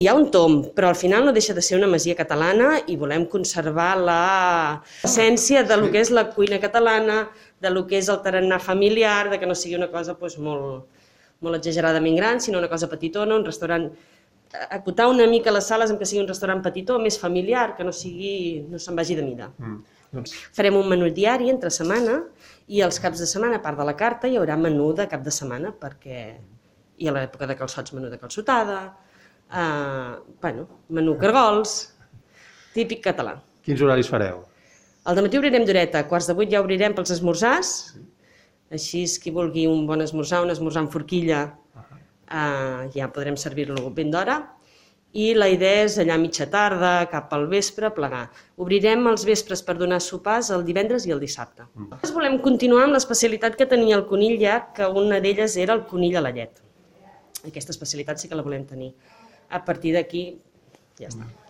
Hi ha un tomb, però al final no deixa de ser una masia catalana i volem conservar l'essència de lo que és la cuina catalana, de lo que és el tarannà familiar, de que no sigui una cosa molt exageradament gran, sinó una cosa petitona, un restaurant, acotar una mica les sales en què sigui un restaurant petitó, més familiar, que no se'n vagi de mida. Farem un menú diari entre setmana i els caps de setmana, a part de la carta, hi haurà menú de cap de setmana, perquè hi ha l'època de calçots, menú de calçotada, menú cargols, típic català. Quins horaris fareu? Al dematí obrirem d'horeta, a 7:15 ja obrirem pels esmorzars, així qui vulgui un bon esmorzar, un esmorzar amb forquilla, ja podrem servir-lo ben d'hora, i la idea és allà a mitja tarda, cap al vespre, plegar. Obrirem els vespres per donar sopars el divendres i el dissabte. Volem continuar amb l'especialitat que tenia el conill ja, que una d'elles era el conill a la llet. Aquesta especialitat sí que la volem tenir. A partir d'aquí ja està.